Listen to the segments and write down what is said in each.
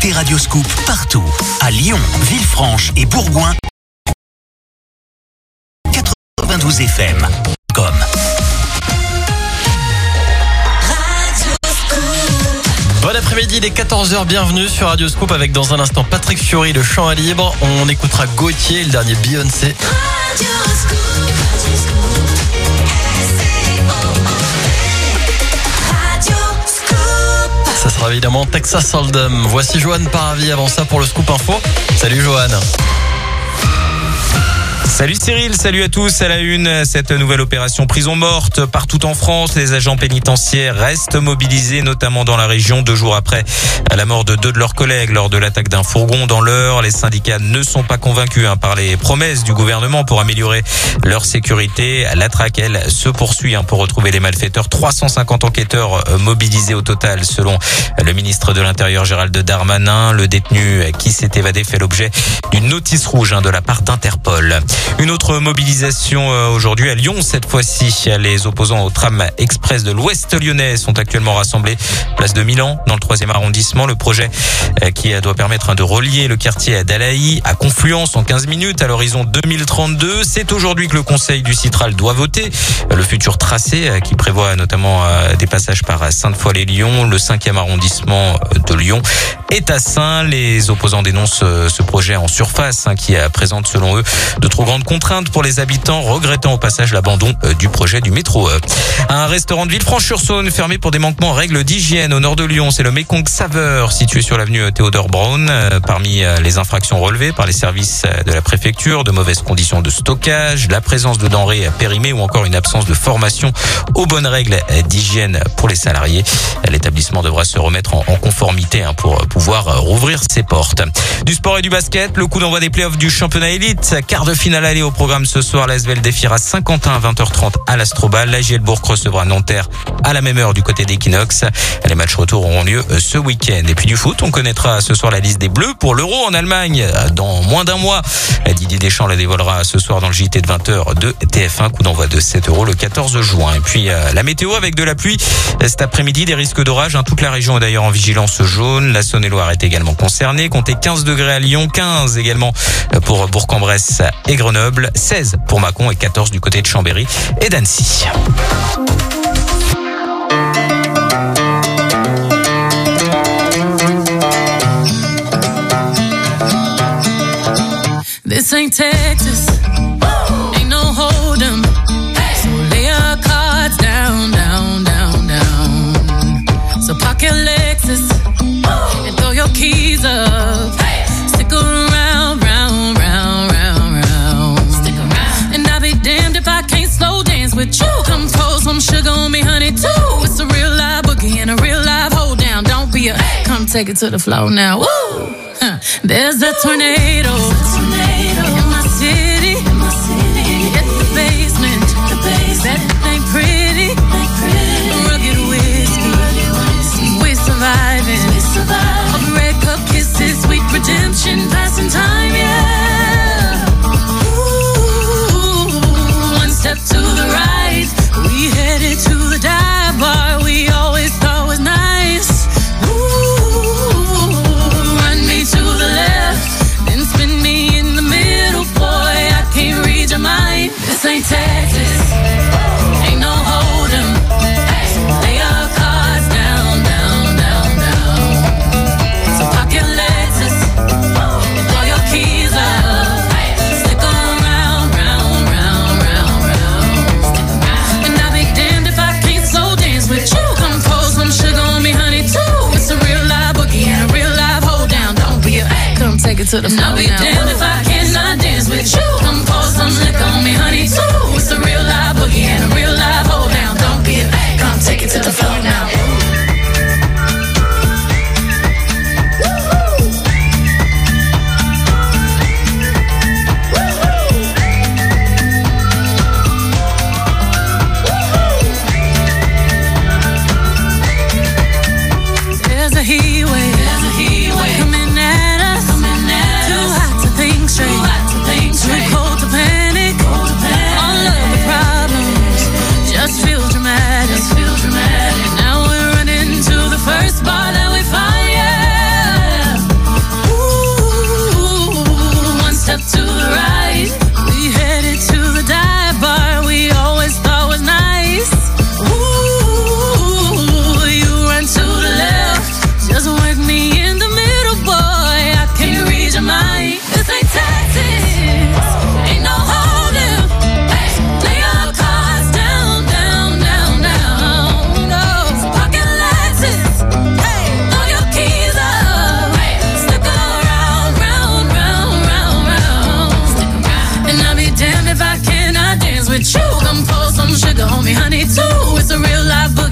Écoutez Radio Scoop partout. À Lyon, Villefranche et Bourgoin. 92 FM. Comme. Bon après-midi, il est 14h, bienvenue sur Radio Scoop avec dans un instant Patrick Fiori, le chant à libre. On écoutera Gauthier, le dernier Beyoncé. Ça sera évidemment Texas Hold'em. Voici Johan Paravi avant ça pour le Scoop Info. Salut Johan. Salut Cyril, salut à tous. À la une, cette nouvelle opération prison morte partout en France. Les agents pénitentiaires restent mobilisés, notamment dans la région, 2 jours après la mort de 2 de leurs collègues lors de l'attaque d'un fourgon dans l'Eure. Les syndicats ne sont pas convaincus par les promesses du gouvernement pour améliorer leur sécurité. La traque, elle, se poursuit pour retrouver les malfaiteurs. 350 enquêteurs mobilisés au total, selon le ministre de l'Intérieur Gérald Darmanin. Le détenu qui s'est évadé fait l'objet d'une notice rouge de la part d'Interpol. Une autre mobilisation aujourd'hui à Lyon, cette fois-ci. Les opposants au tram express de l'Ouest lyonnais sont actuellement rassemblés place de Milan, dans le 3e arrondissement. Le projet qui doit permettre de relier le quartier d'Alaï à Confluence en 15 minutes à l'horizon 2032. C'est aujourd'hui que le Conseil du Citral doit voter le futur tracé qui prévoit notamment des passages par Sainte-Foy-les-Lyons. Le 5e arrondissement de Lyon est à Saint. Les opposants dénoncent ce projet en surface qui présente selon eux de trop grandes contraintes pour les habitants, regrettant au passage l'abandon du projet du métro. Un restaurant de Villefranche-sur-Saône fermé pour des manquements aux règles d'hygiène au nord de Lyon. C'est le Mekong Saveur, situé sur l'avenue Théodore Braun. Parmi les infractions relevées par les services de la préfecture, de mauvaises conditions de stockage, la présence de denrées périmées ou encore une absence de formation aux bonnes règles d'hygiène pour les salariés. L'établissement devra se remettre en conformité pour pouvoir rouvrir ses portes. Du sport et du basket, le coup d'envoi des playoffs du championnat élite. Quart de finale aller au programme ce soir. L'ASvel défiera Saint-Quentin à 20h30 à l'Astrobal. La Gielbourg recevra Nanterre à la même heure du côté d'Equinox. Les matchs retour auront lieu ce week-end. Et puis du foot, on connaîtra ce soir la liste des Bleus pour l'Euro en Allemagne dans moins d'un mois. Didier Deschamps la dévoilera ce soir dans le JT de 20h de TF1. Coup d'envoi de 7 € le 14 juin. Et puis la météo avec de la pluie cet après-midi, des risques d'orage. Toute la région est d'ailleurs en vigilance jaune. La Saône-et-Loire est également concernée. Comptez 15 degrés à Lyon, 15 également pour Bourg-en-Bresse et Grenoble, 16 pour Mâcon et 14 du côté de Chambéry et d'Annecy. This ain't Texas, ain't no hold'em. So lay your cards down, down, down, down. So park your Lexus and throw your keys up. Stick around, round, round, round, round. Stick around. And I'll be damned if I can't slow dance with you. Come pour some sugar on me, honey, too. It's a real live boogie and a real live hold down. Don't be a come take it to the floor now. Woo! There's a tornado. In my city, at the basement, that ain't pretty, rugged whiskey, we're surviving, all the red cup kisses, sweet redemption, passing time, yeah. Ooh, one step to the right, we headed to the dive bar we always thought was nice. Ooh, run me to the left, then spin me in the middle, boy, I can't read your mind. This ain't Texas, ain't no hold'em. Lay your cards down, down, down, down. So park your Lexus and throw your keys up. Stick around, round, round, round, round. And I'll be damned if I can't slow dance with you. Come pour some sugar on me, honey, too. It's a real live boogie and a real live hold down. Don't be a come take it to the floor now. I'll be damned if I cannot dance with you. Come pour some liquor on me, honey, too. It's a real live boogie and a real live hold down. Don't be a come take it to the floor now. There's a heat wave coming at us. Too hot to think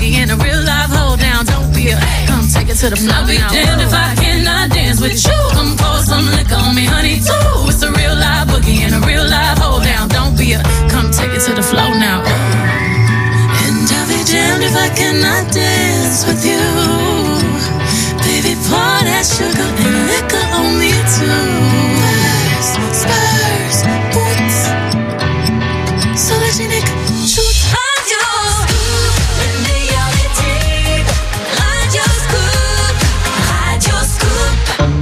boogie and a real live hold down. Don't be a come take it to the floor. I'll be damned if I cannot dance with you. Come pour some liquor on me, honey, too. It's a real live boogie and a real live hold down. Don't be a come take it to the floor now. And I'll be damned if I cannot dance with you. Baby, pour that sugar and liquor on me too. Spurs, boots, soleil shoot. Radio Scoop, le meilleur des tubes. Radio Scoop, Radio Scoop.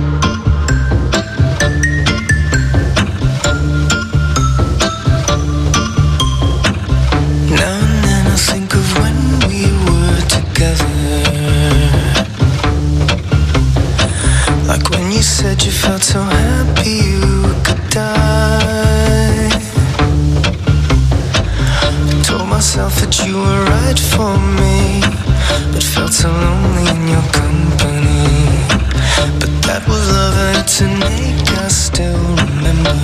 Now and then I think of when we were together. Like when you said you felt so happy you could die. I told myself that you were right for me, but felt so lonely in your company. But that was love and to make us still remember.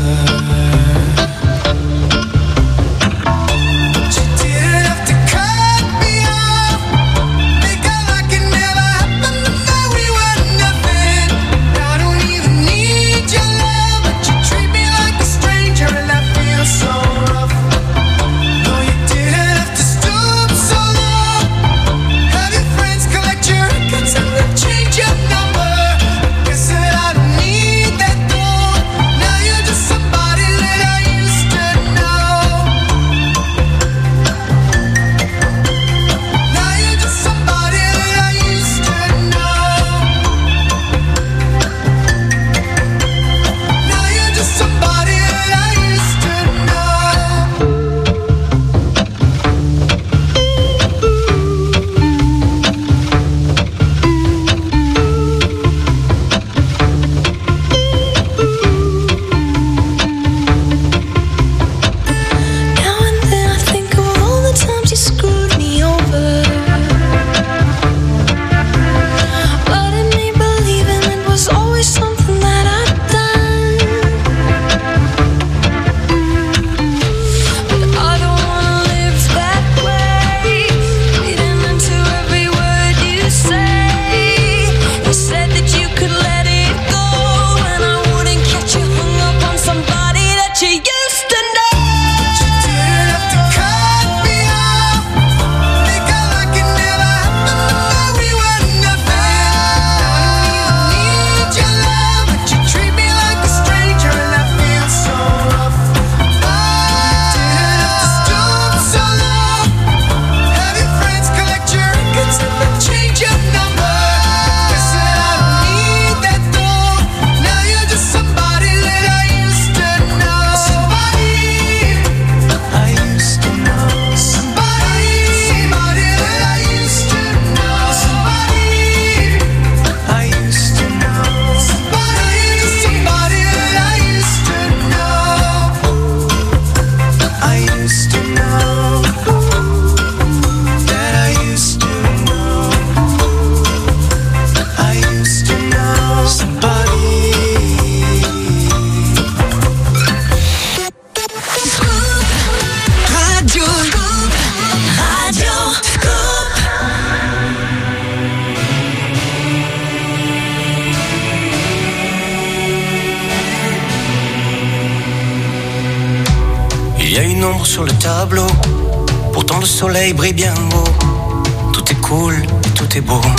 Sur le tableau, pourtant le soleil brille bien haut. Tout est cool et tout est beau.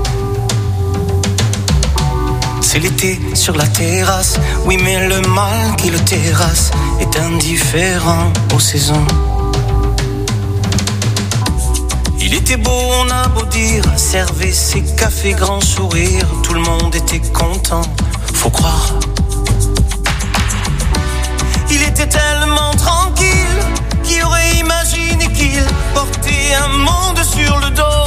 C'est l'été sur la terrasse, oui mais le mal qui le terrasse est indifférent aux saisons. Il était beau, on a beau dire, servait ses cafés grand sourire, tout le monde était content, faut croire. Il était tellement tranquille, qui aurait imaginé qu'il portait un monde sur le dos?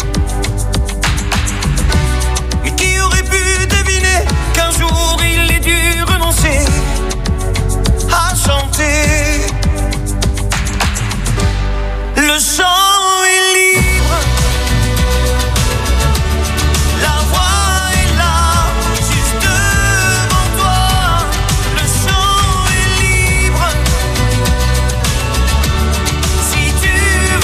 Mais qui aurait pu deviner qu'un jour il ait dû renoncer à chanter? Le chant est libre, la voix est là, juste devant toi. Le chant est libre, si tu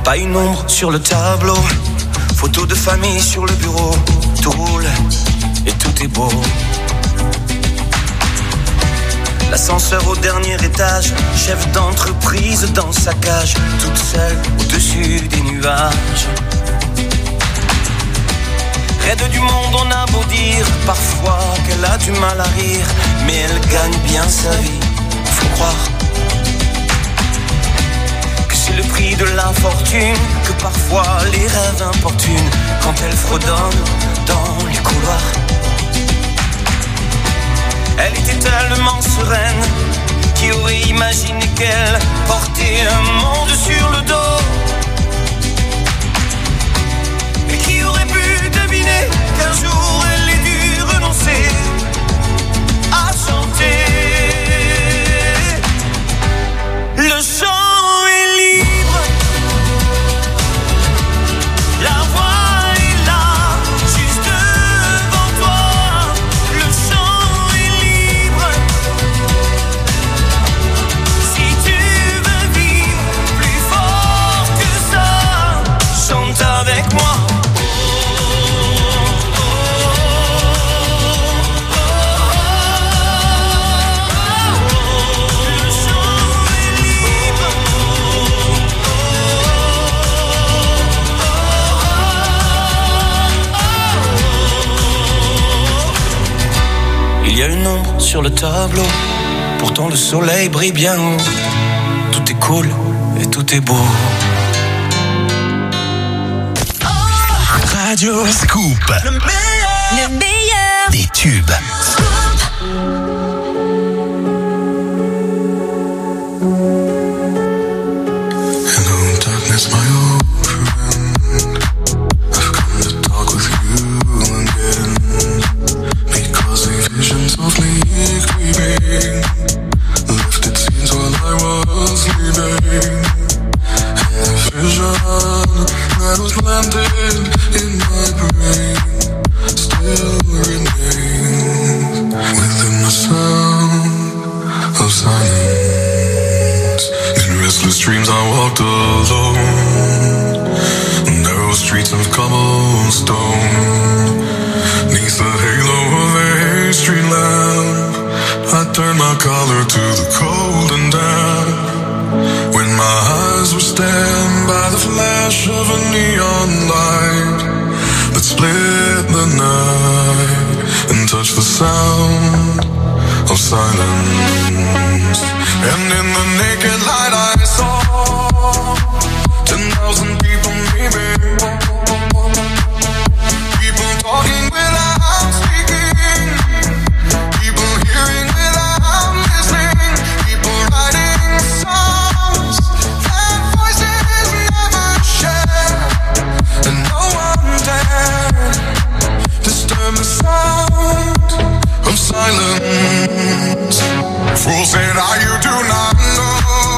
pas une ombre sur le tableau. Photos de famille sur le bureau. Tout roule et tout est beau. L'ascenseur au dernier étage, chef d'entreprise dans sa cage, toute seule au-dessus des nuages. Raide du monde, on a beau dire parfois qu'elle a du mal à rire, mais elle gagne bien sa vie, faut croire que c'est le prix de l'infortune, que parfois les rêves importunent quand elle fredonne dans les couloirs. Elle était tellement sereine, qui aurait imaginé qu'elle portait un monde sur le dos? Et qui aurait pu deviner qu'un jour elle ait dû renoncer à chanter? Le chant est libre, la voix est là, juste devant toi. Le chant est libre, si tu veux vivre plus fort que ça, chante avec moi. Il y a une ombre sur le tableau, pourtant le soleil brille bien haut. Tout est cool et tout est beau. Radio Scoop. Le meilleur Des tubes. Hello, darkness, my old friend. I've come to talk with you again, because a vision softly creeping left its scenes while I was sleeping. And a vision that was planted in my brain still remains within the sound of silence. In restless dreams I walked alone, narrow streets of cobblestone. Neath the halo of a street lamp, I turned my collar to the cold and damp. When my eyes were stabbed by the flash of a neon light that split the night and touched the sound of silence. And in the naked light I saw 10,000 people maybe, people talking without speaking, people hearing without listening, people writing songs that voices never share, and no one dared disturb the sound of silence. Fool said, you do not know.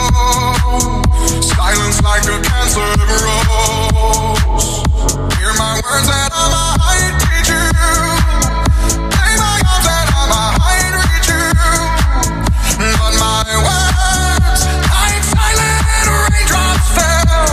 Silence like a cancer grows. Hear my words that I might teach you. Lay my arms that I might reach you. But my words, like silent raindrops, fell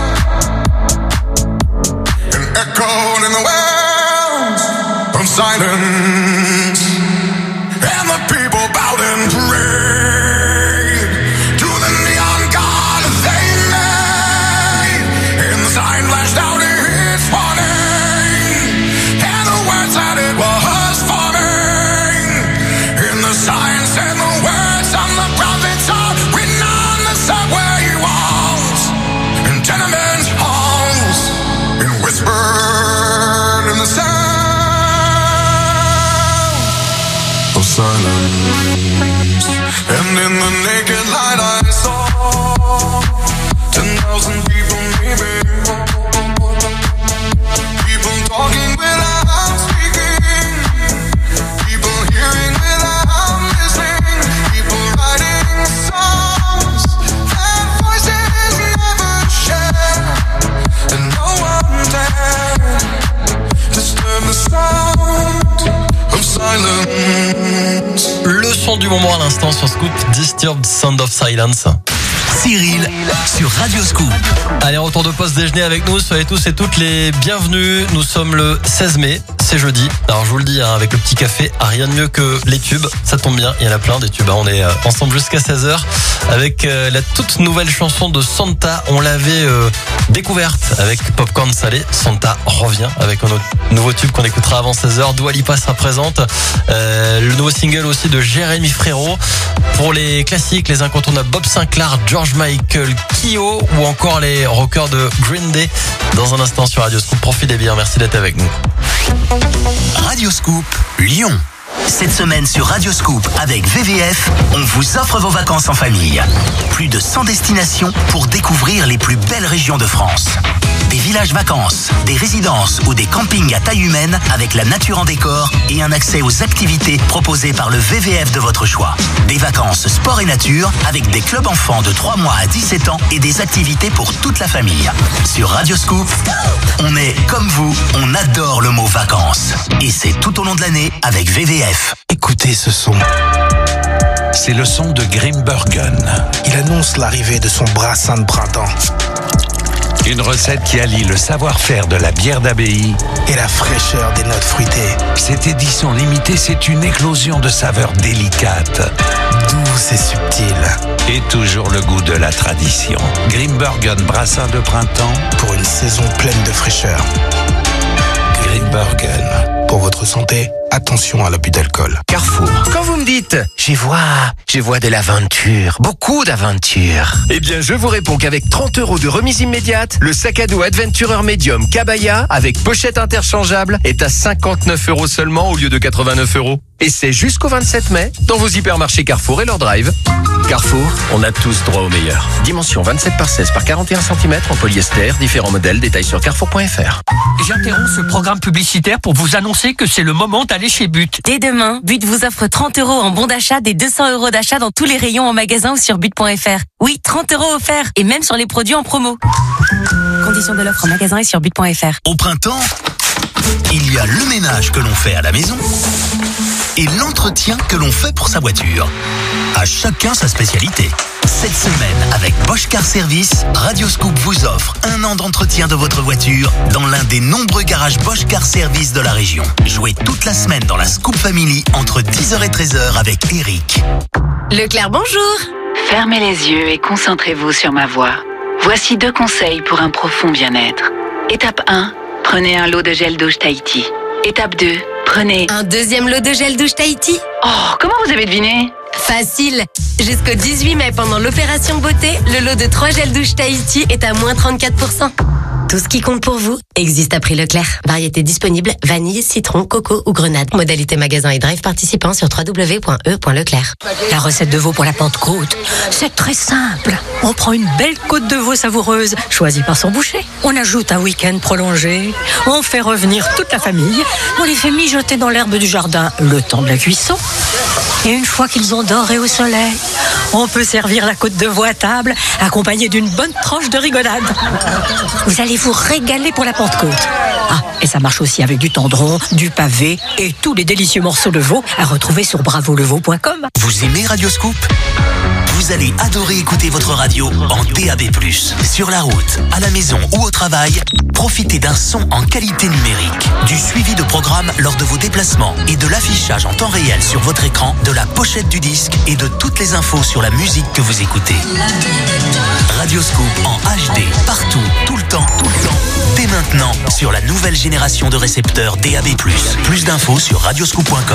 and echoed in the wells of silence. And the people bowed and prayed to the neon god they made. And the sign flashed out its warning, and the words that it was forming. And the sign said the words on the prophets are written on the subway walls and tenement halls, and whispered in the sound of silence. And in the naked light I saw 10,000 people maybe, people talking without speaking, people hearing without listening, people writing songs that voices never share, and no one dared disturb the sound of silence. Le son du moment à l'instant sur Scoop, Disturbed Sound of Silence. Cyril sur Radio Scoop. Allez, retour de poste déjeuner avec nous. Soyez tous et toutes les bienvenus. Nous sommes le 16 mai. C'est jeudi. Alors je vous le dis, avec le petit café, rien de mieux que les tubes. Ça tombe bien, il y en a plein des tubes. On est ensemble jusqu'à 16h avec la toute nouvelle chanson de Santa. On l'avait découverte avec Popcorn Salé. Santa revient avec un autre nouveau tube qu'on écoutera avant 16h. Dua Lipa sera présente. Le nouveau single aussi de Jérémy Frérot. Pour les classiques, les incontournables Bob Sinclair, George Michael, Kyo ou encore les rockers de Green Day. Dans un instant sur Radio Scoop. Profitez bien, merci d'être avec nous. Radio Scoop, Lyon. Cette semaine sur Radio Scoop avec VVF, on vous offre vos vacances en famille. Plus de 100 destinations pour découvrir les plus belles régions de France. Des villages vacances, des résidences ou des campings à taille humaine avec la nature en décor et un accès aux activités proposées par le VVF de votre choix. Des vacances sport et nature avec des clubs enfants de 3 mois à 17 ans et des activités pour toute la famille. Sur Radio Scoop, on est comme vous, on adore le mot vacances. Et c'est tout au long de l'année avec VVF. Écoutez ce son. C'est le son de Grimbergen. Il annonce l'arrivée de son brassin de printemps. Une recette qui allie le savoir-faire de la bière d'abbaye et la fraîcheur des notes fruitées. Cette édition limitée, c'est une éclosion de saveurs délicates, douces et subtiles. Et toujours le goût de la tradition. Grimbergen brassin de printemps pour une saison pleine de fraîcheur. Grimbergen. Pour votre santé, attention à l'abus d'alcool. Carrefour. Quand vous me dites « j'y vois de l'aventure, beaucoup d'aventure », eh bien je vous réponds qu'avec 30 € de remise immédiate, le sac à dos Adventurer Medium Kabaya avec pochette interchangeable est à 59 € seulement au lieu de 89 €. Et c'est jusqu'au 27 mai dans vos hypermarchés Carrefour et leur drive. Carrefour, on a tous droit au meilleur. Dimension 27 par 16 par 41 cm en polyester, différents modèles, détails sur carrefour.fr. J'interromps ce programme publicitaire pour vous annoncer que c'est le moment d'aller chez But. Dès demain, But vous offre 30 € en bon d'achat des 200 € d'achat dans tous les rayons en magasin ou sur but.fr. Oui, 30 € offerts et même sur les produits en promo. Conditions de l'offre en magasin et sur but.fr. Au printemps, il y a le ménage que l'on fait à la maison et l'entretien que l'on fait pour sa voiture. À chacun sa spécialité. Cette semaine, avec Bosch Car Service, Radio Scoop vous offre 1 an d'entretien de votre voiture dans l'un des nombreux garages Bosch Car Service de la région. Jouez toute la semaine dans la Scoop Family entre 10h et 13h avec Eric. Leclerc, bonjour. Fermez les yeux et concentrez-vous sur ma voix. Voici 2 conseils pour un profond bien-être. Étape 1, prenez un lot de gel douche Tahiti. Étape 2, prenez un deuxième lot de gel douche Tahiti. Oh, comment vous avez deviné ? Facile. Jusqu'au 18 mai, pendant l'opération beauté, le lot de 3 gels douche Tahiti est à moins 34%. Tout ce qui compte pour vous existe à prix Leclerc. Variété disponible, vanille, citron, coco ou grenade. Modalité magasin et drive participant sur www.e.leclerc. La recette de veau pour la Pentecôte, c'est très simple. On prend une belle côte de veau savoureuse, choisie par son boucher. On ajoute un week-end prolongé. On fait revenir toute la famille. On les fait mijoter dans l'herbe du jardin le temps de la cuisson. Et une fois qu'ils ont doré au soleil, on peut servir la côte de veau à table, accompagnée d'une bonne tranche de rigolade. Vous allez vous régaler pour la Pentecôte. Ah, et ça marche aussi avec du tendron, du pavé et tous les délicieux morceaux de veau à retrouver sur bravoleveau.com. Vous aimez Radio Scoop ? Vous allez adorer écouter votre radio en DAB+. Sur la route, à la maison ou au travail, profitez d'un son en qualité numérique, du suivi de programmes lors de vos déplacements et de l'affichage en temps réel sur votre écran de la pochette du disque et de toutes les infos sur la musique que vous écoutez. Radio Scoop en HD, partout, tout le temps, dès maintenant, sur la nouvelle génération de récepteurs DAB+. Plus d'infos sur radioscoop.com.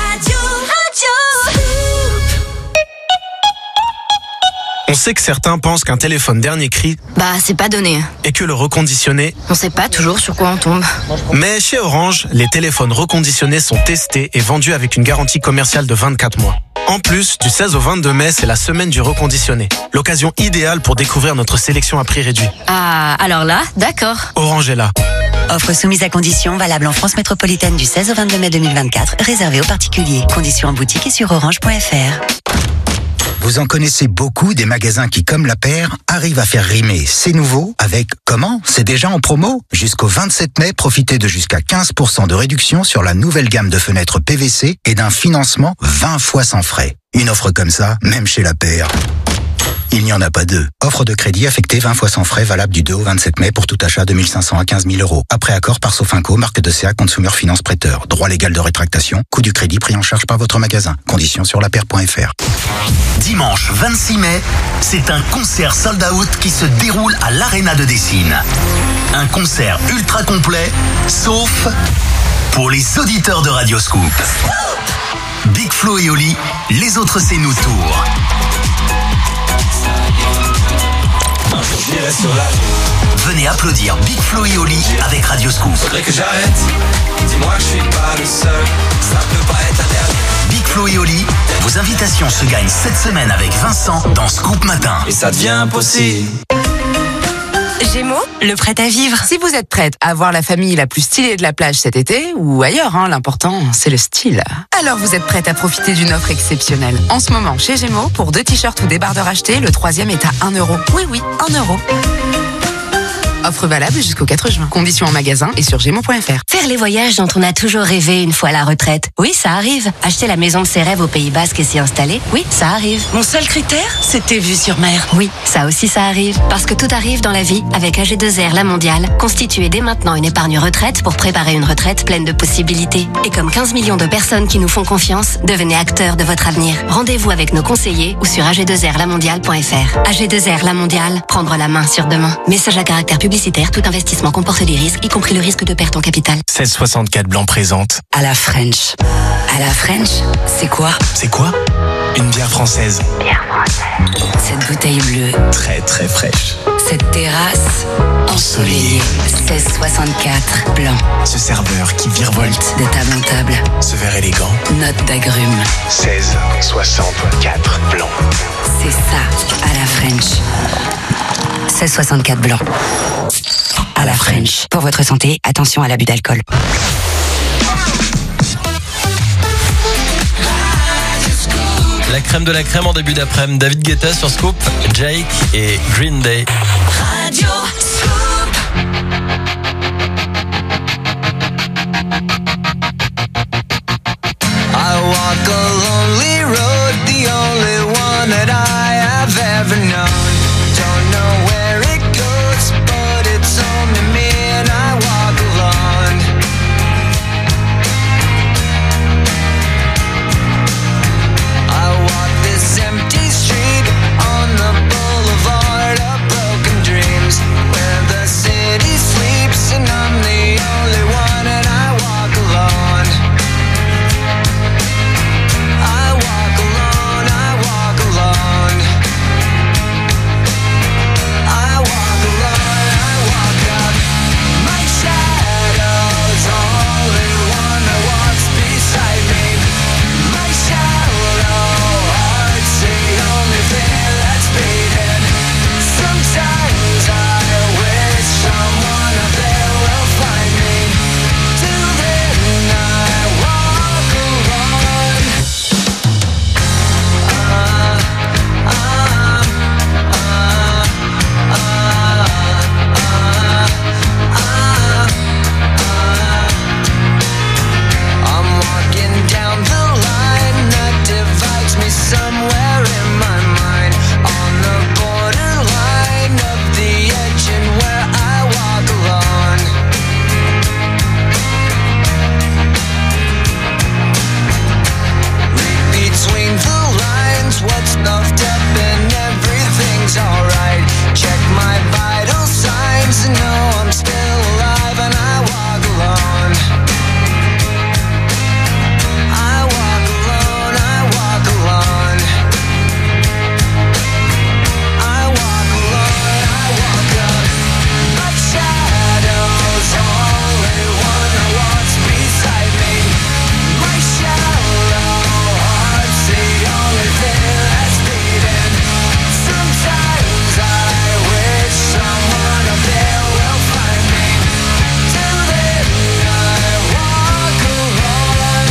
On sait que certains pensent qu'un téléphone dernier cri, c'est pas donné. et que le reconditionné. On sait pas toujours sur quoi on tombe. Mais chez Orange, les téléphones reconditionnés sont testés et vendus avec une garantie commerciale de 24 mois. En plus, du 16 au 22 mai, c'est la semaine du reconditionné. L'occasion idéale pour découvrir notre sélection à prix réduit. Ah, alors là, d'accord. Orange est là. Offre soumise à conditions, valable en France métropolitaine du 16 au 22 mai 2024, réservée aux particuliers. Conditions en boutique et sur orange.fr. Vous en connaissez beaucoup des magasins qui, comme la paire, arrivent à faire rimer c'est nouveau avec comment ? C'est déjà en promo ? Jusqu'au 27 mai, profitez de jusqu'à 15% de réduction sur la nouvelle gamme de fenêtres PVC et d'un financement 20 fois sans frais. Une offre comme ça, même chez la paire, Il n'y en a pas deux. Offre de crédit affectée 20 fois sans frais, valable du 2 au 27 mai pour tout achat de 1 500 à 15 000 euros. Après accord par Sofinco, marque de CA Consumer Finance Prêteur. Droit légal de rétractation. Coût du crédit pris en charge par votre magasin. Conditions sur laper.fr. Dimanche 26 mai, c'est un concert sold out qui se déroule à l'Arena de Dessine. Un concert ultra complet, sauf pour les auditeurs de Radio Scoop. Big Flo et Oli, les autres c'est nous tour. Venez applaudir Big Flo et Oli avec Radio Scoop. Faudrait que j'arrête, dis-moi que je suis pas le seul, ça peut pas être la dernière. Big Flo et Oli, vos invitations se gagnent cette semaine avec Vincent dans Scoop Matin. Et ça devient possible. Gémeaux, le prêt à vivre. Si vous êtes prête à voir la famille la plus stylée de la plage cet été, ou ailleurs, l'important, c'est le style. Alors vous êtes prête à profiter d'une offre exceptionnelle. En ce moment, chez Gémeaux, pour 2 t-shirts ou débardeurs achetés, le 3e est à 1 euro. Oui, 1 euro. Offre valable jusqu'au 4 juin. Conditions en magasin et sur gémeaux.fr. Faire les voyages dont on a toujours rêvé une fois à la retraite. Oui, ça arrive. Acheter la maison de ses rêves au Pays Basque et s'y installer. Oui, ça arrive. Mon seul critère, c'était vue sur mer. Oui, ça aussi ça arrive. Parce que tout arrive dans la vie avec AG2R La Mondiale. Constituez dès maintenant une épargne retraite pour préparer une retraite pleine de possibilités. Et comme 15 millions de personnes qui nous font confiance, devenez acteurs de votre avenir. Rendez-vous avec nos conseillers ou sur ag2rlamondiale.fr. AG2R La Mondiale, prendre la main sur demain. Message à caractère publicitaire, tout investissement comporte des risques, y compris le risque de perte en capital. 1664 Blanc présente À la French. À la French, c'est quoi? C'est quoi? Une bière française. Bière française. Cette bouteille bleue. Très très fraîche. Cette terrasse ensoleillée. 1664 Blanc. Ce serveur qui virevolte de table en table. Ce verre élégant. Note d'agrumes. 1664 Blanc. C'est ça, à la French. 1664 Blanc. À la French. Pour votre santé, attention à l'abus d'alcool. La crème de la crème en début d'après-midi. David Guetta sur Scoop, Jake et Green Day. Radio Scoop. I walk a lonely road, the only one that I have ever known. Don't know where it goes, but it's only me and I walk alone. I walk this empty street on the boulevard of broken dreams, where the city sleeps and I'm the only one and I walk alone. I walk alone, I walk alone. I walk alone, I walk up. My shadow's only one that walks beside me. My shallow heart's the only thing that's beating. Sometimes I wish someone up there will find me. Till then I walk alone. I'm walking down the line that divides me somewhere in my mind, on the borderline of the edge and where I walk alone. Read between the lines, what's stuffed up and everything's alright. Check my vital signs and know I'm still alive and I walk alone. I walk alone, I walk alone. I walk alone, I walk up. My shadow's only one that walks beside me. My shallow heart's the only thing that's beating. Sometimes I wish someone up there will find me. Till then I walk alone.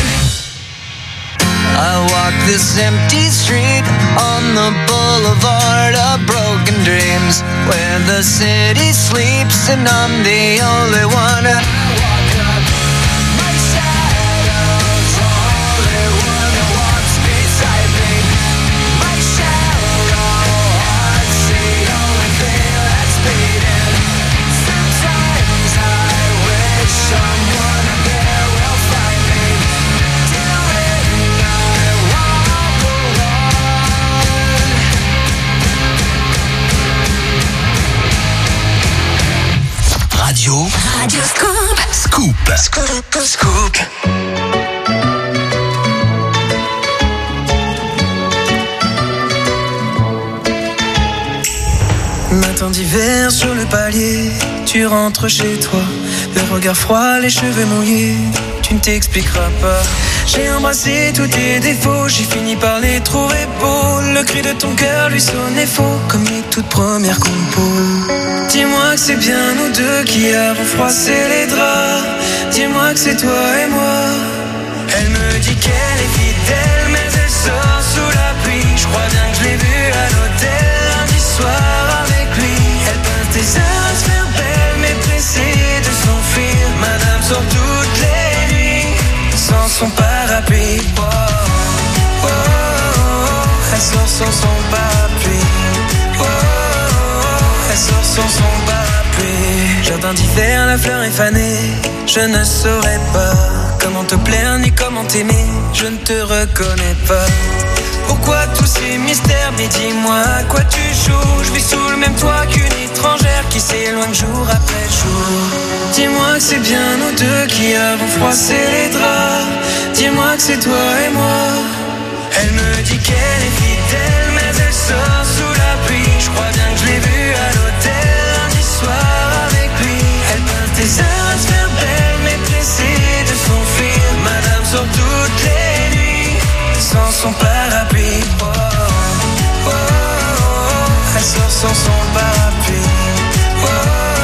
I walk this empty street on the boulevard of broken dreams, where the city sleeps and I'm the only one. I walk up. My shadow's only one that walks beside me. My shallow Radio Scoop. Scoop. Matin d'hiver sur le palier, tu rentres chez toi, le regard froid, les cheveux mouillés, tu ne t'expliqueras pas. J'ai embrassé tous tes défauts, j'ai fini par les trouver beaux. Le cri de ton cœur lui sonnait faux, comme les toutes premières compos. Dis-moi que c'est bien nous deux qui avons froissé les draps. Dis-moi que c'est toi et moi. Elle me dit qu'elle est fidèle, mais elle sort sous la pluie. Je crois bien que je l'ai vue à l'hôtel lundi soir avec lui. Elle peint tes heures à se faire belle, mais pressée de s'enfuir. Madame sort toutes les nuits sans son parapluie. Oh, oh, oh, oh. Elle sort sans son parapluie. Oh, oh, oh. Elle sort sans son parapluie. Jardin d'hiver, la fleur est fanée. Je ne saurais pas comment te plaire ni comment t'aimer. Je ne te reconnais pas. Pourquoi tous ces mystères? Mais dis-moi à quoi tu joues. Je vis sous le même toit qu'une étrangère qui s'éloigne jour après jour. Dis-moi que c'est bien nous deux qui avons froissé les draps. Dis-moi que c'est toi et moi. Elle me dit qu'elle est fidèle, mais elle sort sous la pluie. Je crois bien que je l'ai vue à l'hôtel lundi soir avec lui. Elle peint tes heures à se faire belle, mais pressée de s'enfuir. Madame sort toutes les nuits sans son parapluie. Oh, oh, oh, oh. Elle sort sans son parapluie. Oh, oh,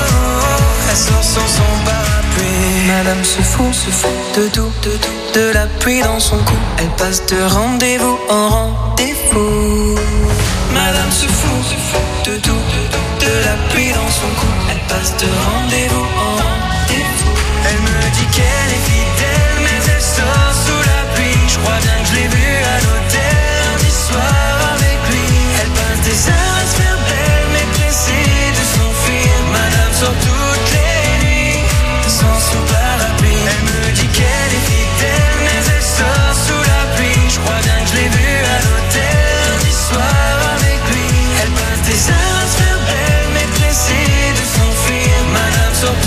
oh. Elle sort sans son parapluie. Madame se fout de tout, de la pluie dans son cou. Elle passe de rendez-vous en rendez-vous. Madame se fout de tout, de la pluie dans son cou. Elle passe de rendez-vous en rendez-vous. Elle me dit qu'elle est fidèle, mais elle sort sous la pluie. Je crois bien que je l'ai vue à l'hôtel lundi soir avec lui. Elle passe des heures à se faire belle, mais pressée de s'enfuir. Madame sort toutes les nuits sans son parapluie. Elle me dit qu'elle est fidèle, mais elle sort sous la pluie. Je crois bien que je l'ai vue à l'hôtel lundi soir avec lui. Elle passe des heures à se faire belle, mais pressée de s'enfuir. Madame sort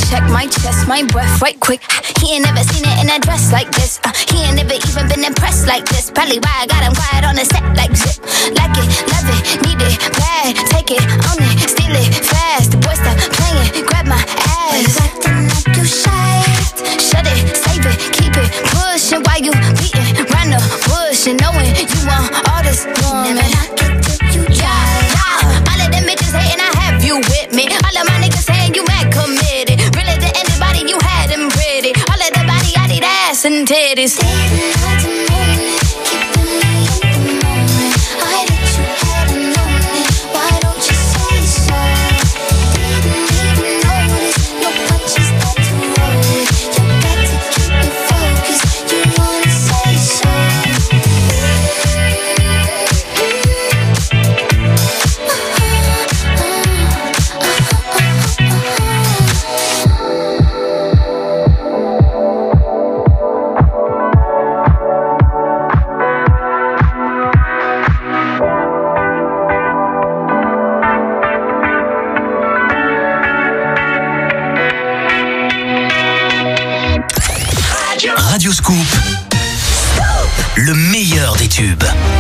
check my chest, my breath right quick. He ain't never seen it in a dress like this. He ain't never even been impressed like this. Probably why I got him quiet on the set like zip. Like it, love it, need it, bad. Take it, own it, steal it, fast. The boy stop playing, grab my ass. Acting like you shy. Shut it, save it, keep it pushing while you beating round the bush and knowing you want all this woman. Never knock it till you try. All of them bitches hating, I have you with me. All of my niggas saying you mad committed. Really to anybody, you had them pretty. All of the body, I need ass and titties. Radio Scoop, le meilleur des tubes.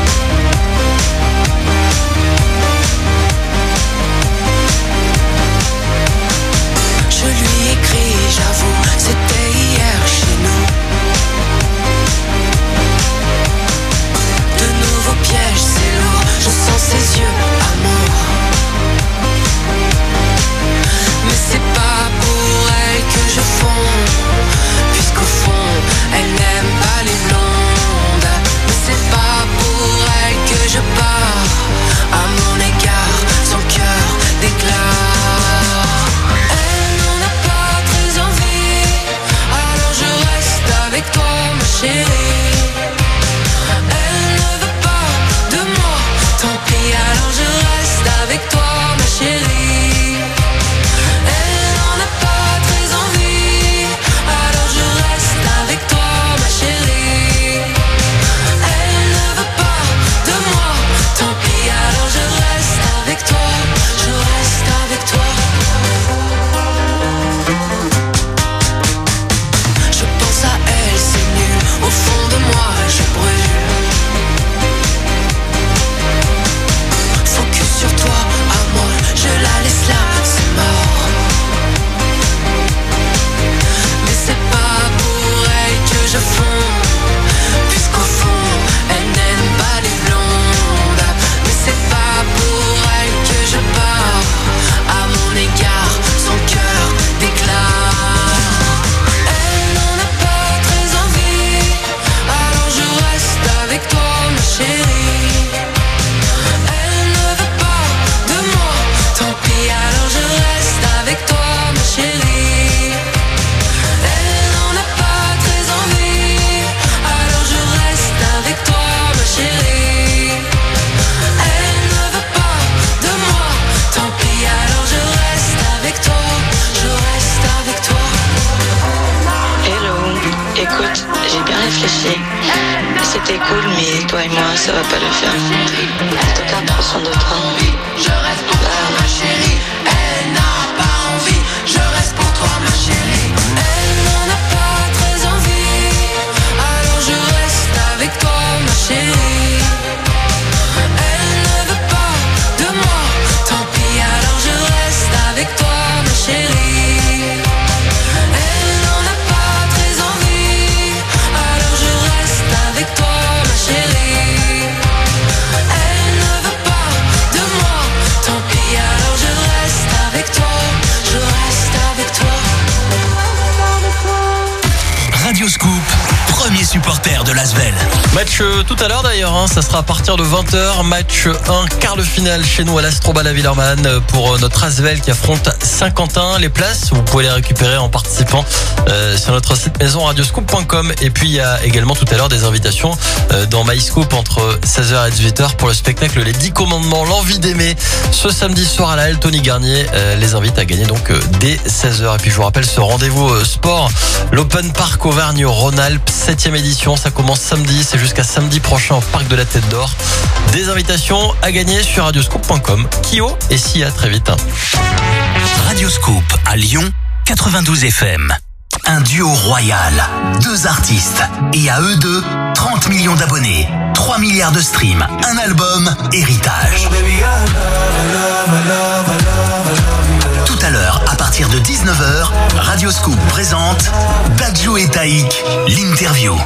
Je lui écris, j'avoue, c'était hier chez nous. De nouveaux pièges, c'est lourd, je sens ses yeux, amour. Mais c'est pas pour elle que je fonds, puisqu'au fond, elle n'aime pas les blondes. Mais c'est pas pour elle que je pars, à mon égard, son cœur déclare. Elle n'en a pas très envie, alors je reste avec toi, ma chérie. Elle ne veut pas de moi, tant pis, alors je reste avec toi, ma chérie. Elle n'en a pas très envie, alors je reste avec toi, ma chérie. Elle ne veut pas de moi, tant pis, alors je reste avec toi, je reste avec toi. Je pense à elle, c'est nul, au fond de moi, je brûle. Focus sur toi, à moi, je la laisse là, c'est mort. Mais c'est pas pour elle que je fonds, puisqu'au fond, elle n'aime pas les blondes. Mais c'est pas pour elle que je pars, à mon égard, son cœur déclare. Elle n'en a pas très envie, alors je reste avec toi, ma chérie. Elle ne veut pas de moi, tant pis, alors je reste avec toi, ma chérie. Elle n'en a pas très envie, alors je reste avec toi, ma chérie. Elle ne veut pas de moi, tant pis, alors je reste avec toi, je reste avec toi. Hello, écoute, j'ai bien réfléchi. C'était cool, mais toi et moi, ça va pas le faire. En tout cas, prends soin de toi. Je reste pour toi, ma chérie. Elle n'a pas envie, je reste pour toi, ma chérie. Elle n'en a pas très envie, alors je reste avec toi, ma chérie. Elle ne veut pas de moi, tant pis, alors je reste avec toi, ma chérie. Elle n'en a pas très envie, alors je reste avec toi, ma chérie. Elle ne veut pas de moi, tant pis, alors je reste avec toi, je reste avec toi. Radio Scoop, premier supporter de l'Asvel. Match tout à l'heure d'ailleurs, ça sera à partir de 20h. Match 1, quart de finale chez nous à l'Astrobal à Willermann pour notre Asvel qui affronte Saint-Quentin. Les places, vous pouvez les récupérer en participant sur notre site maison radioscoop.com. Et puis il y a également tout à l'heure des invitations dans MyScoop entre 16h et 18h pour le spectacle Les 10 Commandements, l'envie d'aimer. Ce samedi soir à la Halle, Tony Garnier les invite à gagner donc dès 16h. Et puis je vous rappelle ce rendez-vous sport, l'Open Park Auvergne-Rhône-Alpes, 7e édition. Ça commence samedi, c'est jusqu'à samedi prochain au Parc de la Tête d'Or. Des invitations à gagner sur radioscoop.com. Kyo et Sia, très vite. Radio Scoop à Lyon 92 FM. Un duo royal, 2 artistes, et à eux deux, 30 millions d'abonnés, 3 milliards de streams, un album, héritage. Tout à l'heure, à partir de 19h, Radio Scoop présente Dadju et Taïk, l'interview.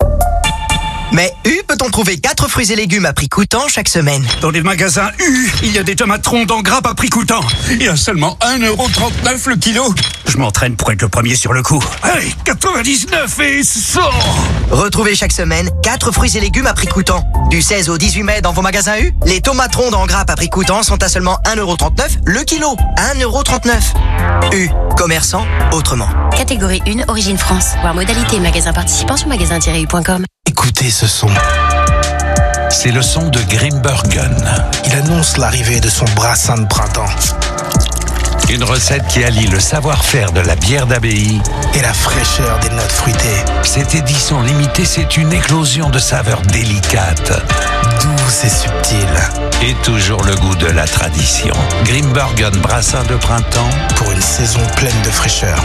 Mais U, peut-on trouver 4 fruits et légumes à prix coûtant chaque semaine? Dans les magasins U, il y a des tomates rondes en grappe à prix coûtant. Il y a seulement 1,39€ le kilo. Je m'entraîne pour être le premier sur le coup. Allez, 99 et 100. Retrouvez chaque semaine 4 fruits et légumes à prix coûtant. Du 16 au 18 mai dans vos magasins U, les tomates rondes en grappe à prix coûtant sont à seulement 1,39€ le kilo. 1,39€. U, commerçant autrement. Catégorie 1, Origine France. Voir modalité magasin participant sur magasin-u.com. Écoutez ce son. C'est le son de Grimbergen. Il annonce l'arrivée de son brassin de printemps. Une recette qui allie le savoir-faire de la bière d'abbaye et la fraîcheur des notes fruitées. Cette édition limitée, c'est une éclosion de saveurs délicates, douces et subtiles. Et toujours le goût de la tradition. Grimbergen brassin de printemps pour une saison pleine de fraîcheur.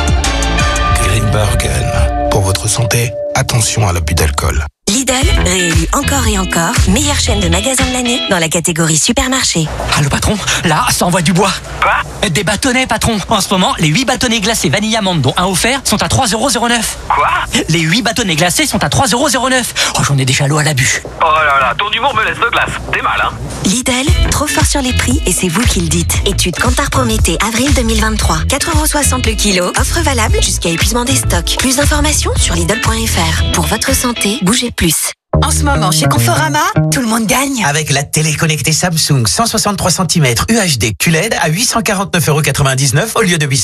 Grimbergen. Pour votre santé, attention à l'abus d'alcool. Lidl, réélu encore et encore, meilleure chaîne de magasins de l'année dans la catégorie supermarché. Allô patron, là, ça envoie du bois. Quoi? Des bâtonnets patron. En ce moment, les 8 bâtonnets glacés vanille amande dont un offert sont à 3,09€. Quoi? Les 8 bâtonnets glacés sont à 3,09€. Oh, j'en ai déjà l'eau à la bûche. Oh là là, ton humour me laisse de glace. T'es mal, hein? Lidl, trop fort sur les prix et c'est vous qui le dites. Étude Kantar Prométhée, avril 2023. 4,60€ le kilo. Offre valable jusqu'à épuisement des stocks. Plus d'informations sur Lidl.fr. Pour votre santé, bougez plus. En ce moment, chez Conforama, tout le monde gagne. Avec la télé connectée Samsung 163 cm UHD QLED à 849,99€ au lieu de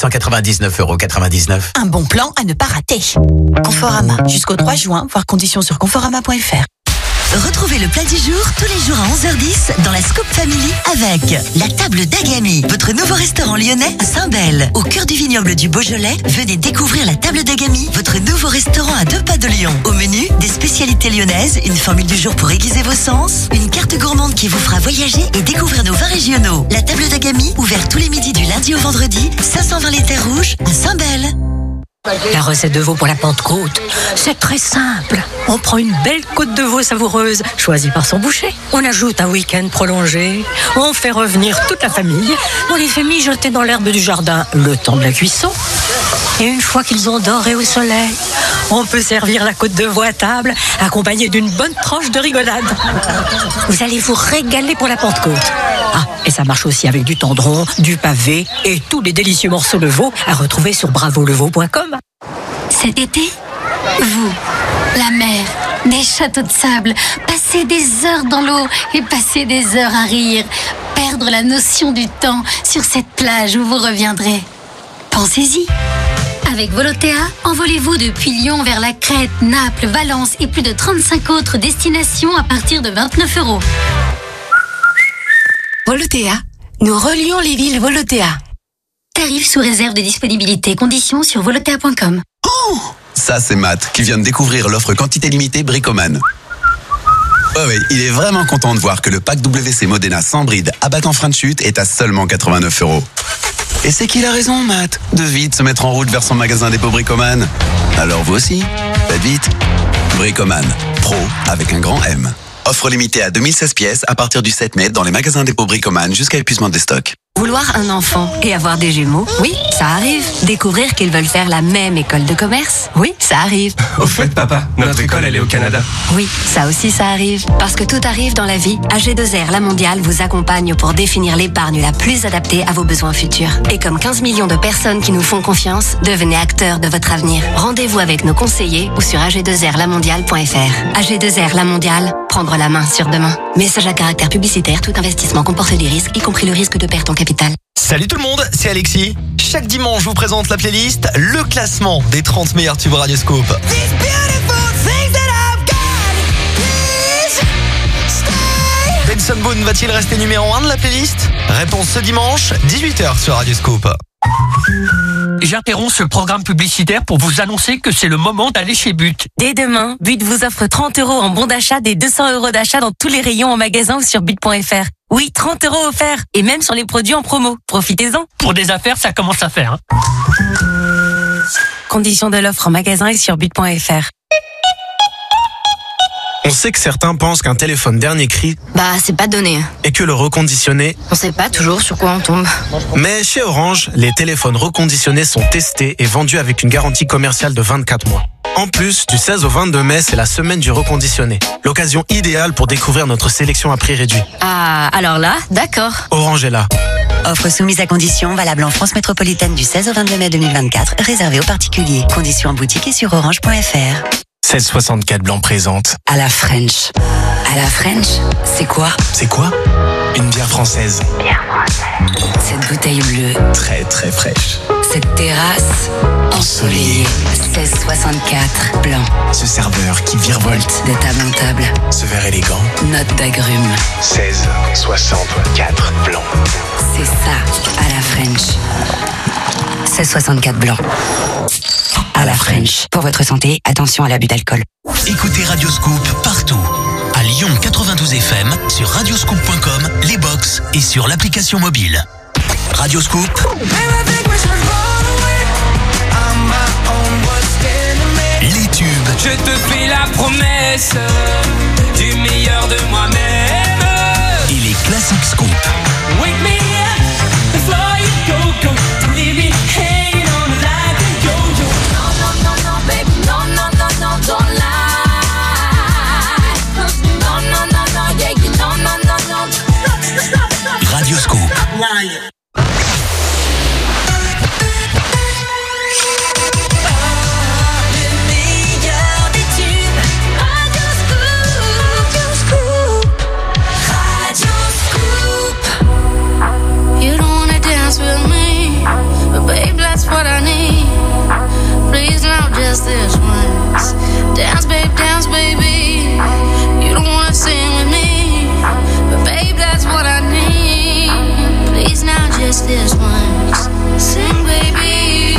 899,99€. Un bon plan à ne pas rater. Conforama, jusqu'au 3 juin, voir conditions sur conforama.fr. Retrouvez le plat du jour tous les jours à 11h10 dans la Scoop Family avec la table d'Agami, votre nouveau restaurant lyonnais à Saint-Bel. Au cœur du vignoble du Beaujolais, venez découvrir la table d'Agami, votre nouveau restaurant à 2 pas de Lyon. Au menu, des spécialités lyonnaises, une formule du jour pour aiguiser vos sens, une carte gourmande qui vous fera voyager et découvrir nos vins régionaux. La table d'Agami, ouvert tous les midis du lundi au vendredi, 520 les Terres Rouges à Saint-Bel. La recette de veau pour la Pentecôte, c'est très simple. On prend une belle côte de veau savoureuse, choisie par son boucher. On ajoute un week-end prolongé. On fait revenir toute la famille. On les fait mijoter dans l'herbe du jardin le temps de la cuisson. Et une fois qu'ils ont doré au soleil, on peut servir la côte de veau à table, accompagnée d'une bonne tranche de rigolade. Vous allez vous régaler pour la Pentecôte. Ah, et ça marche aussi avec du tendron, du pavé et tous les délicieux morceaux de veau à retrouver sur bravoleveau.com. Cet été, vous, la mer, des châteaux de sable, passer des heures dans l'eau et passer des heures à rire, perdre la notion du temps sur cette plage où vous reviendrez. Pensez-y. Avec Volotea, envolez-vous depuis Lyon vers la Crète, Naples, Valence et plus de 35 autres destinations à partir de 29€. Volotea, nous relions les villes Volotea. Tarifs sous réserve de disponibilité. Conditions sur volotea.com. Ça, c'est Matt, qui vient de découvrir l'offre quantité limitée Bricoman. Oh oui, il est vraiment content de voir que le pack WC Modena sans bride abattant frein de chute est à seulement 89€. Et c'est qu'il a raison, Matt, de vite se mettre en route vers son magasin dépôt Bricoman. Alors vous aussi, faites vite. Bricoman, pro avec un grand M. Offre limitée à 2016 pièces à partir du 7 mai dans les magasins dépôt Bricoman jusqu'à épuisement des stocks. Vouloir un enfant et avoir des jumeaux, oui, ça arrive. Découvrir qu'ils veulent faire la même école de commerce, oui, ça arrive. Au fait, papa, notre école, elle est au Canada. Oui, ça aussi, ça arrive. Parce que tout arrive dans la vie, AG2R La Mondiale vous accompagne pour définir l'épargne la plus adaptée à vos besoins futurs. Et comme 15 millions de personnes qui nous font confiance, devenez acteurs de votre avenir. Rendez-vous avec nos conseillers ou sur ag2rlamondiale.fr. AG2R La Mondiale, prendre la main sur demain. Message à caractère publicitaire, tout investissement comporte des risques, y compris le risque de perte en capital. Salut tout le monde, c'est Alexis. Chaque dimanche, je vous présente la playlist, le classement des 30 meilleurs tubes Radio Scoop. Benson Boone va-t-il rester numéro 1 de la playlist? Réponse ce dimanche, 18h sur Radio Scoop. J'interromps ce programme publicitaire pour vous annoncer que c'est le moment d'aller chez But. Dès demain, But vous offre 30€ en bon d'achat des 200€ d'achat dans tous les rayons en magasin ou sur but.fr. Oui, 30€ offerts et même sur les produits en promo. Profitez-en. Pour des affaires, ça commence à faire. Conditions de l'offre en magasin et sur but.fr. On sait que certains pensent qu'un téléphone dernier cri C'est pas donné. et que le reconditionné. On sait pas toujours sur quoi on tombe. Mais chez Orange, les téléphones reconditionnés sont testés et vendus avec une garantie commerciale de 24 mois. En plus, du 16 au 22 mai, c'est la semaine du reconditionné. L'occasion idéale pour découvrir notre sélection à prix réduit. Ah, alors là, d'accord. Orange est là. Offre soumise à condition, valable en France métropolitaine du 16 au 22 mai 2024, réservée aux particuliers. Conditions en boutique et sur orange.fr. 1664 Blanc présente. À la French. À la French, c'est quoi? C'est quoi? Une bière française. Cette bouteille bleue. Très très fraîche. Cette terrasse ensoleillée. 1664 blanc. Ce serveur qui virevolte. De table en table. Ce verre élégant. Note d'agrumes. 1664 Blanc. C'est ça, à la French. 1664 blanc. À la French. Pour votre santé, attention à l'abus d'alcool. Écoutez Radio Scoop partout. À Lyon 92 FM, sur radioscoop.com, les box et sur l'application mobile. Radio Scoop. Les tubes. Je te fais la promesse du meilleur de moi-même. Et les classiques Scoop. Wake me up before you go. Leave me hanging on like a yo-yo. No, baby, no, don't lie. No, yeah, you no. Radio Scoop. With me, but babe, that's what I need. Please, now just this once. Dance, baby. You don't wanna sing with me, but babe, that's what I need. Please, now just this once. Sing, baby.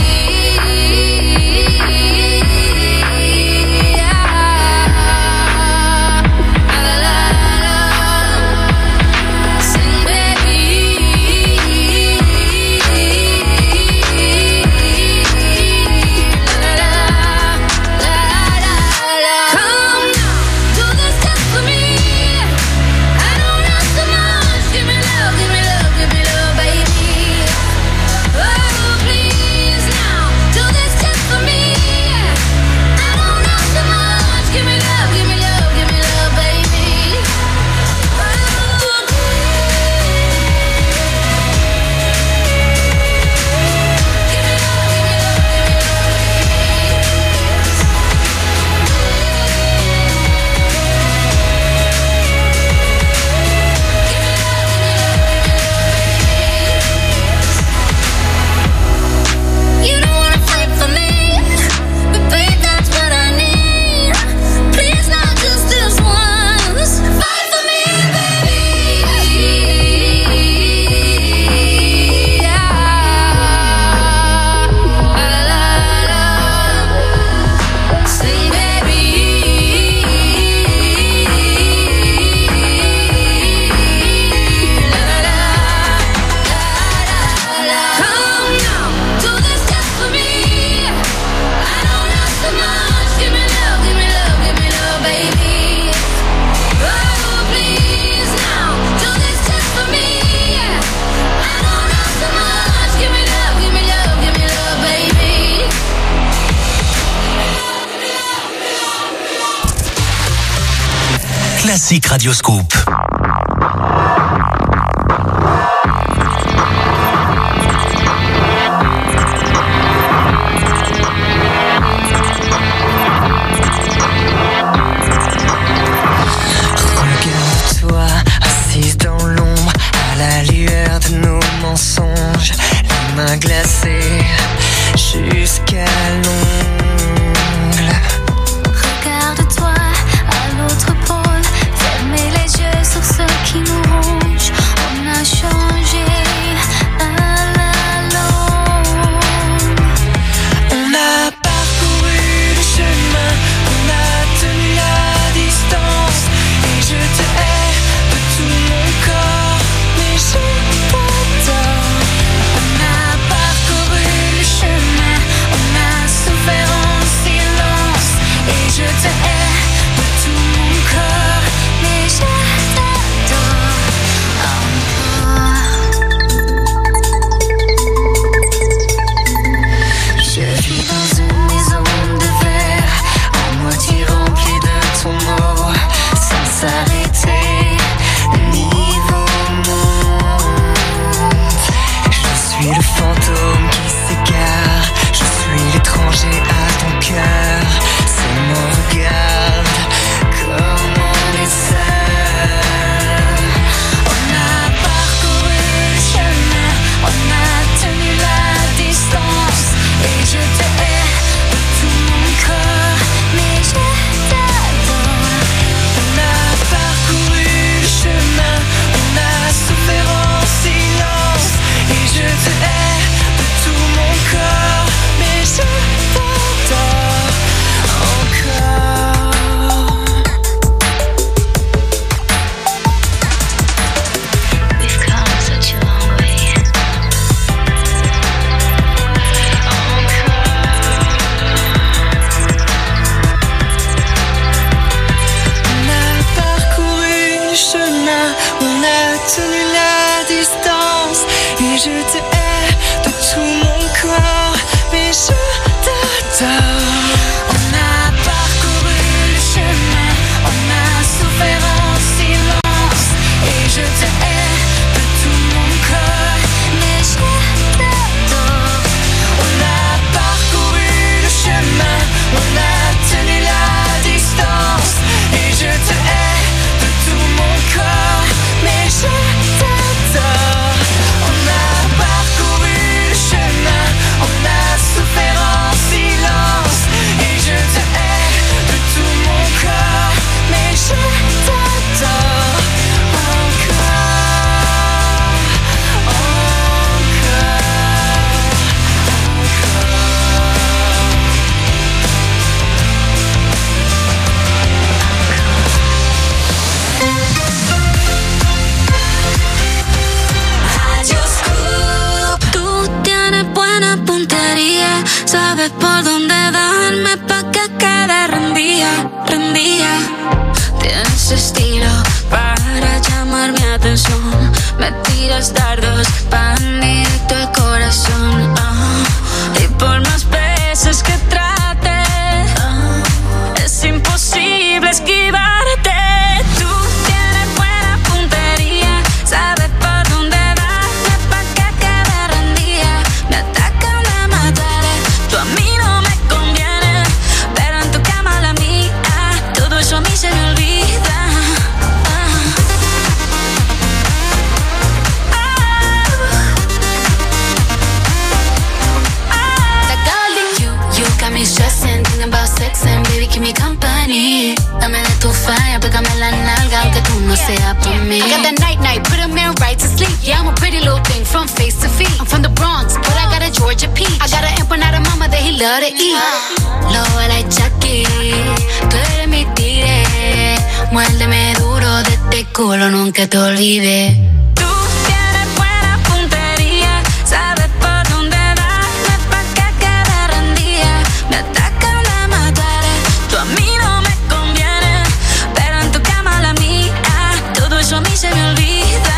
Classique Radio Scoop. Regarde-toi, assise dans l'ombre, à la lueur de nos mensonges, les mains glacées jusqu'à l'ongle. Regarde-toi à l'autre pôle, fermez les yeux sur ce qui nous ronge. On a changé à la longue. On a parcouru le chemin, on a tenu la distance. Et je te hais de tout mon corps, mais j'ai pas tort. On a parcouru le chemin, on a tort. On a parcouru le chemin, on a souffert en silence. Et je te hais de tout mon corps, mais je t'adore. On a parcouru le chemin, on a tenu la distance. Et je te hais de tout mon corps, mais je t'adore. On a parcouru le chemin, on a souffert en silence. Et je te hais de tout mon corps, mais je t'adore. Sabes por dónde darme pa' que quede rendía. Tienes estilo para llamar mi atención. Me tiras dardos pa' directo al corazón. Y por más veces que trate, es imposible esquivarte. Tú tienes buena puntería, sabes por dónde darme pa' que quede rendida. Me atacan de matar. Tú a mí no me conviene, pero en tu cama la mía, todo eso a mí se me olvida. You got me stressing, thinking about sex and baby keep me company. Dame de tu falla, pégame la nalga aunque tú no seas por mí. I got that night, put a man right to sleep. Yeah, I'm a pretty little thing from face to feet. I'm from the Bronx, but I got a Georgia peach. I got an empanada mama that he love to eat. Lo like Chucky, tú eres mi tigre. Muérdeme duro de este culo, nunca te olvides. Tú tienes buena puntería, sabes por dónde darme pa' que quede rendida. Me atacan de matar, tú a mí no me conviene, pero en tu cama la mía, todo eso a mí se me olvida.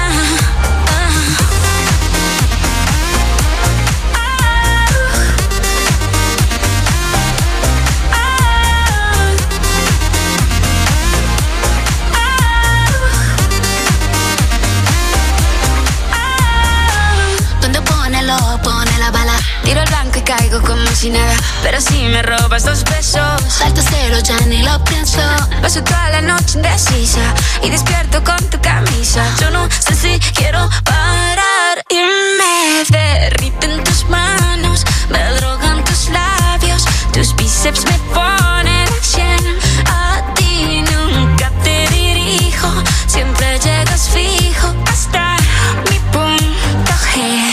Pone la bala, tiro el blanco y caigo como si nada. Pero si me robas 2 besos, salto cero, ya ni lo pienso. Paso toda la noche indecisa y despierto con tu camisa. Yo no sé si quiero parar y me derriten tus manos, me drogan tus labios, tus bíceps me ponen a 100. A ti nunca te dirijo, siempre llegas fijo hasta mi punto G.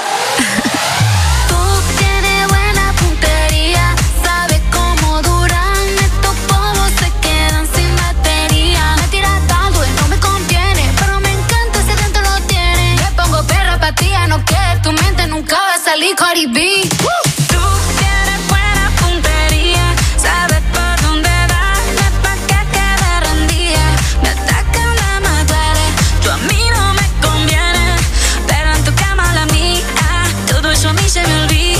Que tu mente nunca va a salir Cardi B. Tú tienes buena puntería, sabes por dónde darme pa' que quede rendida. Me atacan de matar, tú a mí no me conviene, pero en tu cama la mía, todo eso a mí se me olvida.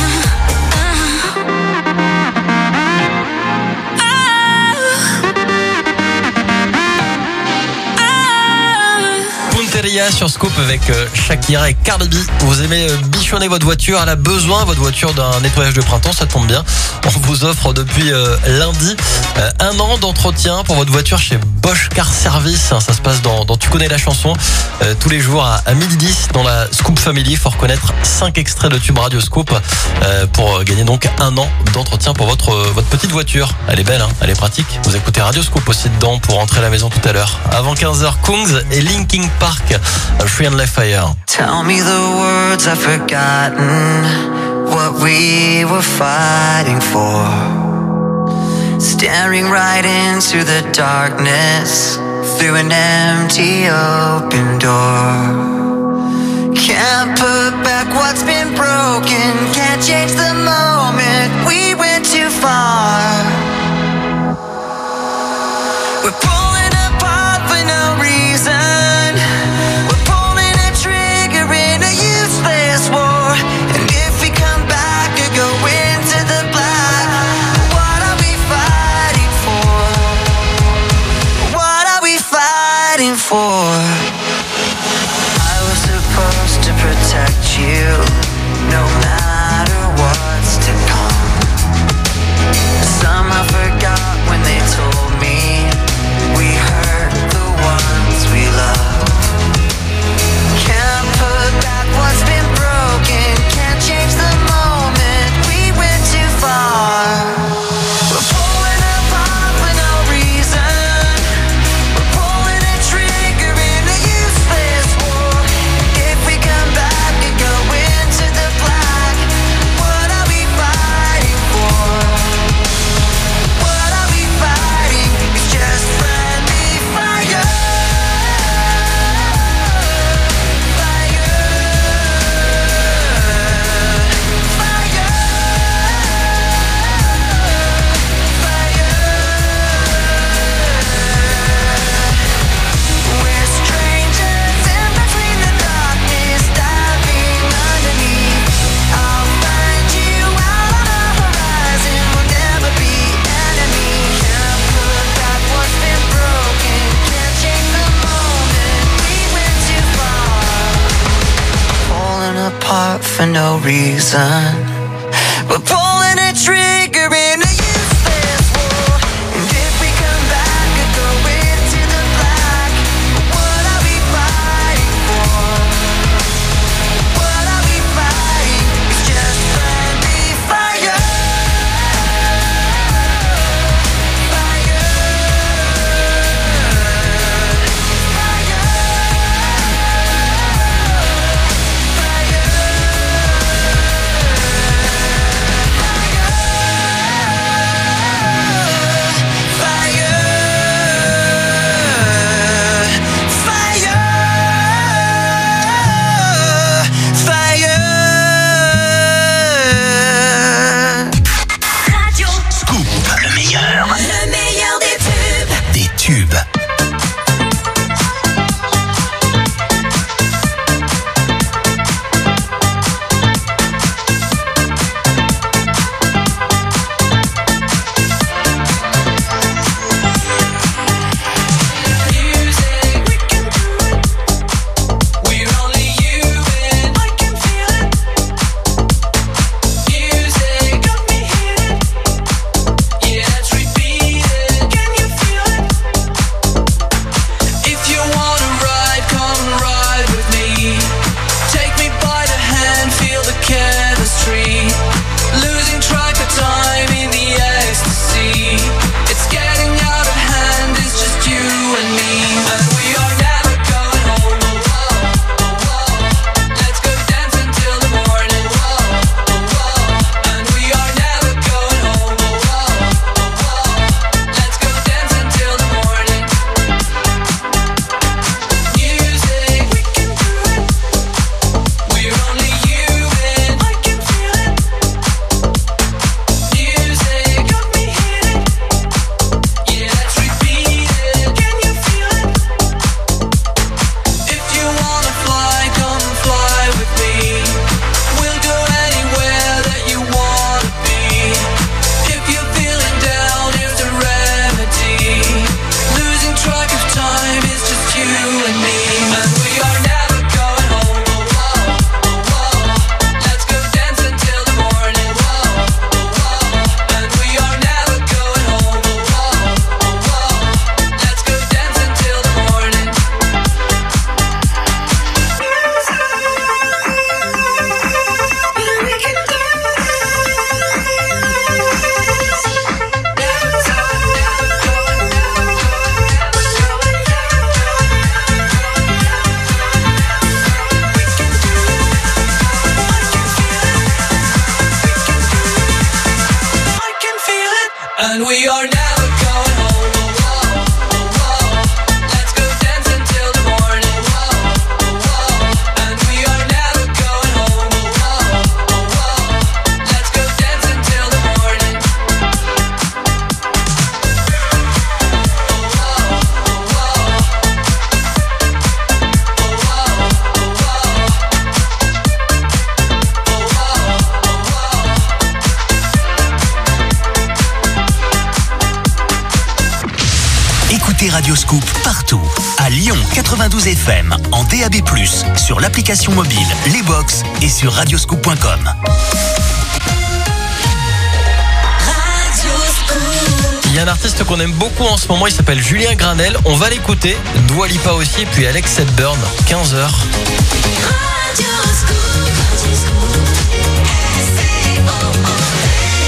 Punteria sur Scoop avec Shakira et Cardi B. Vous aimez bichonner votre voiture, elle a besoin, votre voiture, d'un nettoyage de printemps, ça tombe bien. On vous offre depuis lundi 1 an d'entretien pour votre voiture chez Bosch Car Service. Ça se passe dans Tu connais la chanson, tous les jours à 12h10 dans la Scoop Family. Il faut reconnaître 5 extraits de tubes Radio Scoop pour gagner donc 1 an d'entretien pour votre petite voiture. Elle est belle, hein, elle est pratique. Vous écoutez Radio Scoop aussi dedans pour rentrer à la maison tout à l'heure. Avant 15h, Kungs et Linkin Park, Free and Live Fire. Tell me the words I've forgotten, what we were fighting for. Staring right into the darkness, through an empty open door. Can't put back what's been broken, can't change the moment, we went too far. We're pulling apart for no reason, we're pulling a trigger in a useless war. And if we come back or go into the black, for no reason. We're pulling a trigger in a useless war. And if we come back and go into the black, what are we fighting for? What are we fighting? It's just friendly fire. And we are never going home. Let's go dance until the morning. And we are never going home. Let's go dance until the morning. Écoutez Radio Scoop partout. À Lyon 92 FM, en DAB+, sur l'application mobile, les box et sur radioscoop.com. Il y a un artiste qu'on aime beaucoup en ce moment, il s'appelle Julien Granel. On va l'écouter. Dua Lipa aussi, et puis Alex Hepburn, 15h.